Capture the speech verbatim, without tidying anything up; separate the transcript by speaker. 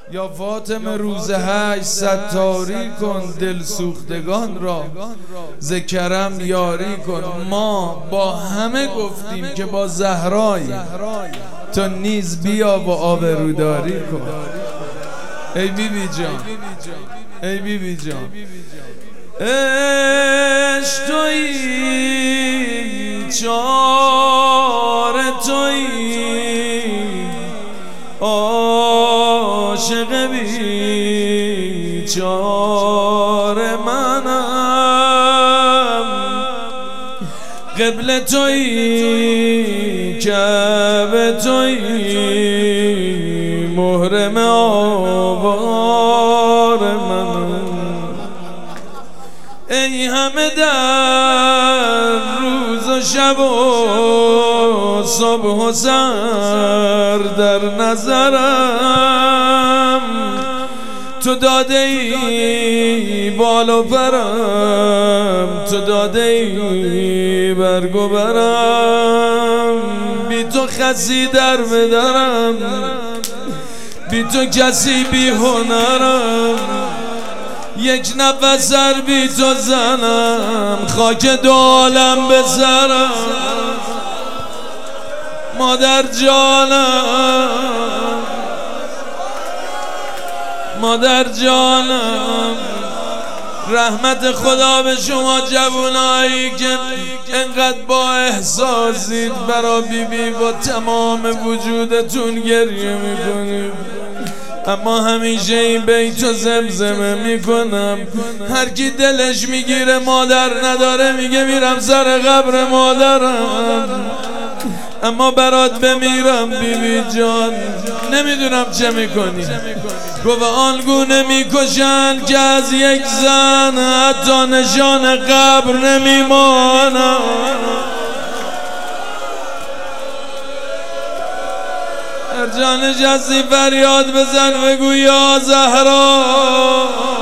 Speaker 1: یا فاطمه روز هشت ستاری کن دل سوختگان را، ز کرم یاری کن. ما با همه گفتیم که با زهرای تو نیز بیا و آبروداری کن. ای بی بی جان، ای بی بی جان، عشق تویی، چاره تویی، عاشق بیچاره منم. قبله تویی، کعبه تویی، محرم آوار منم. ای همه در روز و شب و صبح و سر در نظرم، تو داده ای بال و پرم، تو داده ای برگ و برم. بی تو خسی در بدرم، بی تو کسی بی هنرم. یک نفس سر بی تو زنم، خاک دو عالم به سرم. مادر جانم، مادر جانم، رحمت خدا به شما جوانایی که انقدر با احساسید برا بی بی با تمام وجودتون گریه میکنید. اما همیشه این بیتو زمزمه میکنم، هر کی دلش میگیره مادر نداره میگه میرم سر قبر مادرم. اما برات بمیرم بی بی جان، نمیدونم چه میکنی. گفت آنگونه میکشن که از یک زن حتی نشان قبر نمیمانم. هر جا نشستی فریاد بزن بگو یا زهرا.